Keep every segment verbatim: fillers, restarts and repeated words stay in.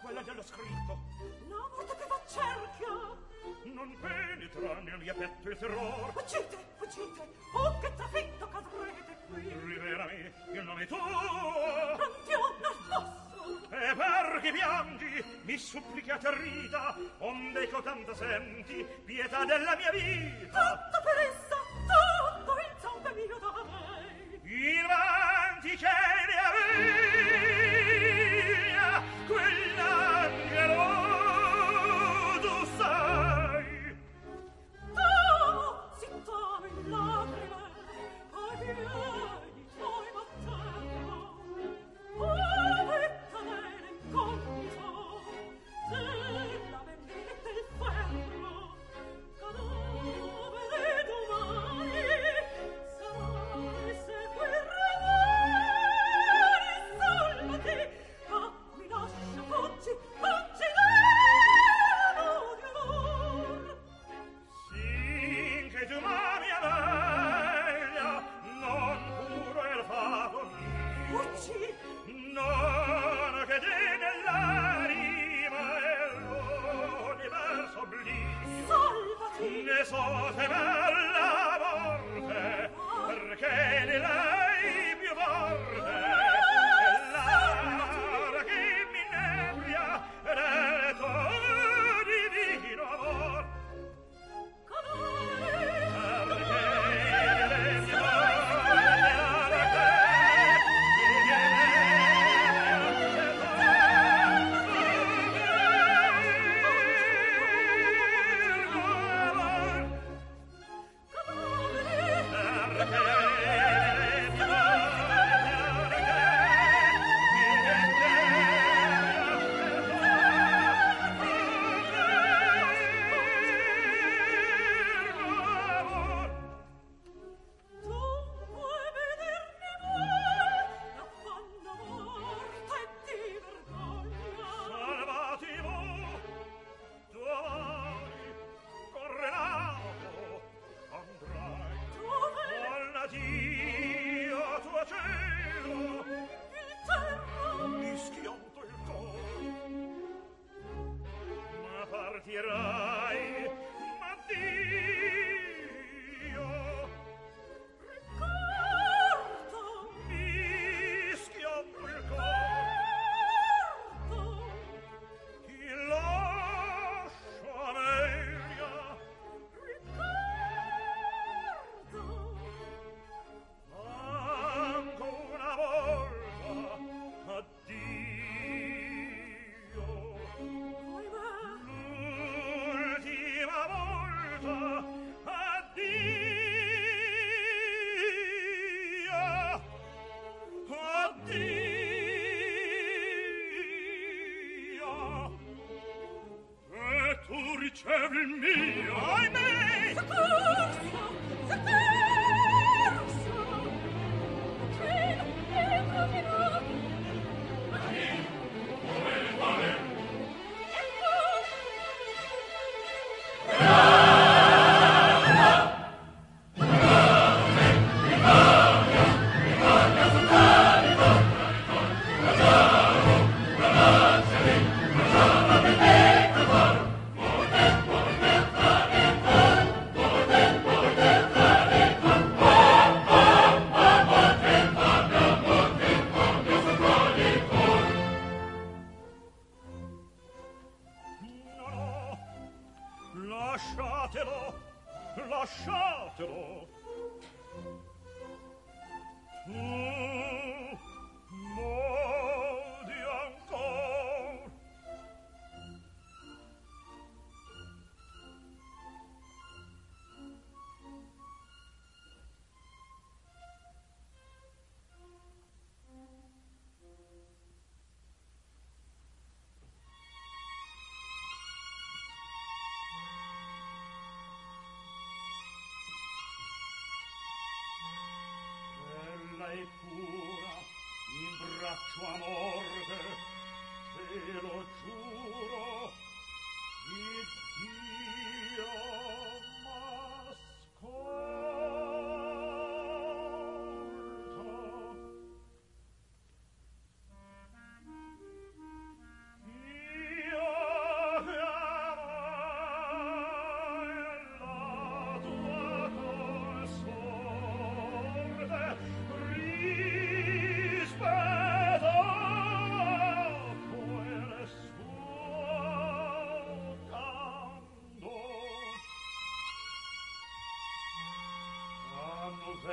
quella dello scritto. La morte che va cerchia. Non penetra nel mio petto il terror. Fuggite, fuggite, oh che trafitto cadrete qui. Rivelami il nome tuo. Pronto, non posso. E perché piangi, mi supplicate rita, onde cotanta senti, pietà della mia vita. Tutto per essa, tutto il sangue mio dai. Il manticene aveglia, quell'angelo tu sai. Tu, zitto in lacrime, ai piedi tuoi batterò. Oh, vetta bene incognito, della vendetta il ferro, cadavere domani, sarai seguire voi, salvati, ah, mi lascia, fuggi, fuggi demo di amor. Sin che tu m'ami aveglia, non puro il fato mio. Fuggi. Non che te nell'anima e l'universo oblio. Salvati. Ne so se bella morte, perché di lei più forte è l'ara che mi innebria del tuo divino amor. Partirai, ma Dio Ricordo. mi schianto il Ricordo. Ti lascio, Amelia. Ricordo. Manco una volta, addio. Ahimè. L'ultima volta, addio, addio. E tu ricevi il mio, ahimè! Soccorso! Soccorso! Cielo, dietro di noi! Lasciatelo, lasciatelo. Tu modi ancor.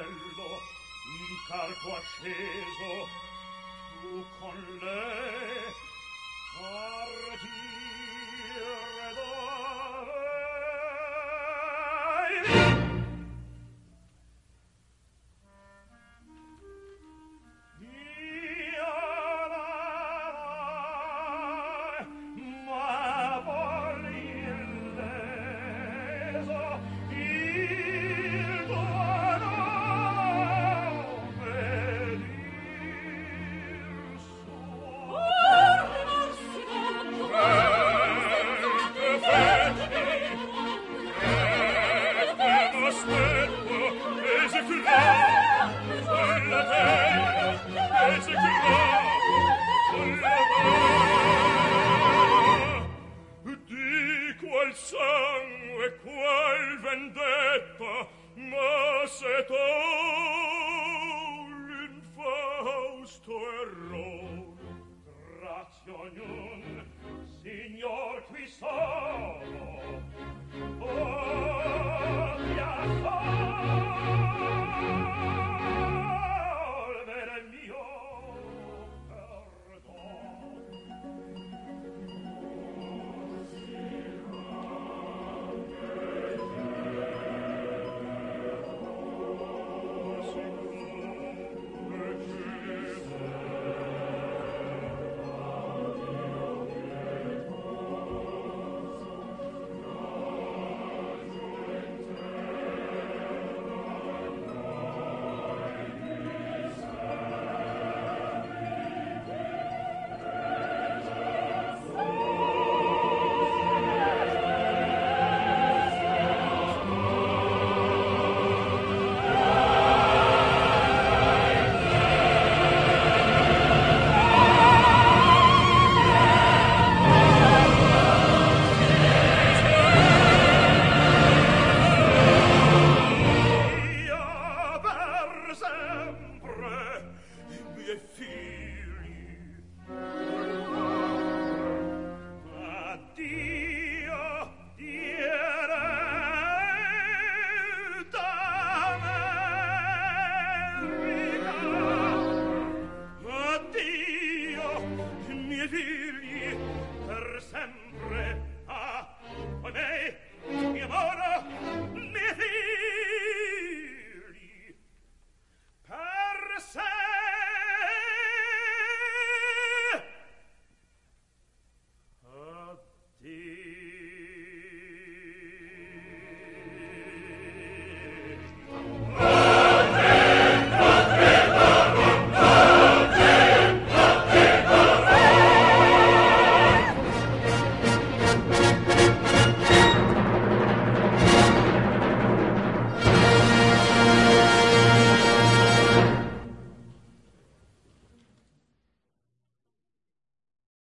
castello, in carco asceso, tu con lei partire dovevi. Sempre